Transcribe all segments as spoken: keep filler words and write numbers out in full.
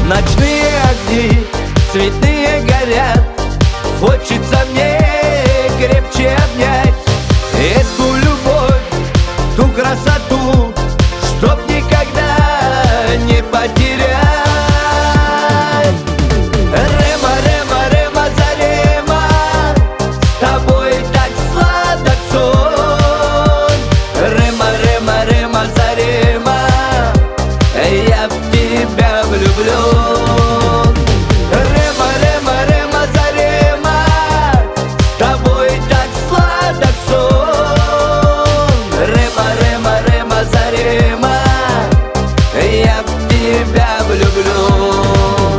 Ночные огни цветные горят, хочется мне крепче обнять эту любовь, ту красоту, чтоб никогда не потерять. Рема, Рема, Рема, Зарема, с тобой так сладок сон. Рема, Рема, Рема, Зарема, я в тебя влюблен. Рема, Рема, Рема, Зарема, с тобой так сладок сон. Рема, Рема, Рема, Зарема, я в тебя влюблен.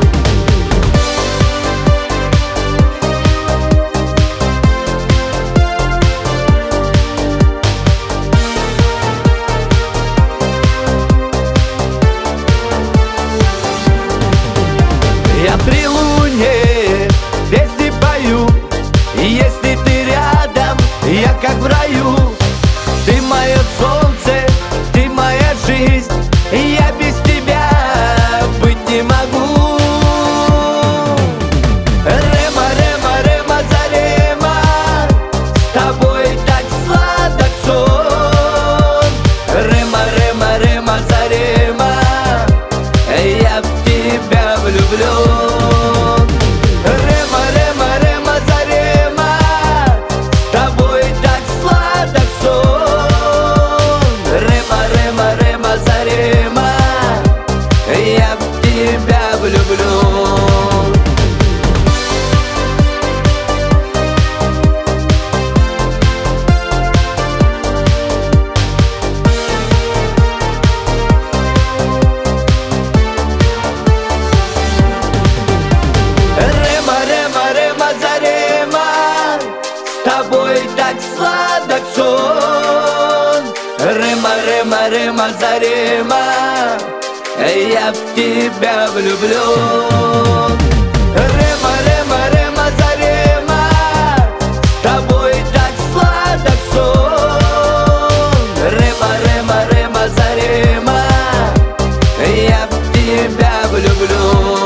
Я при луне песни пою, если ты рядом, я как в раю. Ты мое солнце, ты моя жизнь, я без тебя быть не могу. Рема, Рема, Рема, Зарема, с тобой так сладок сон. Рема, Рема, Рема, Зарема, я в тебя влюблен. Рема, Рема, Рема, Зарема, с тобой так сладок сон. Рема, Рема, Рема, Зарема, я в тебя влюблен. Рема, Рема, Рема, Зарема, с тобой так сладок сон. Рема, Рема, Рема, Зарема, я в тебя влюблен. Рема, Рема, Рема, Зарема, с тобой так сладок сон. Рема, Рема, Рема, Зарема, я в тебя влюблен.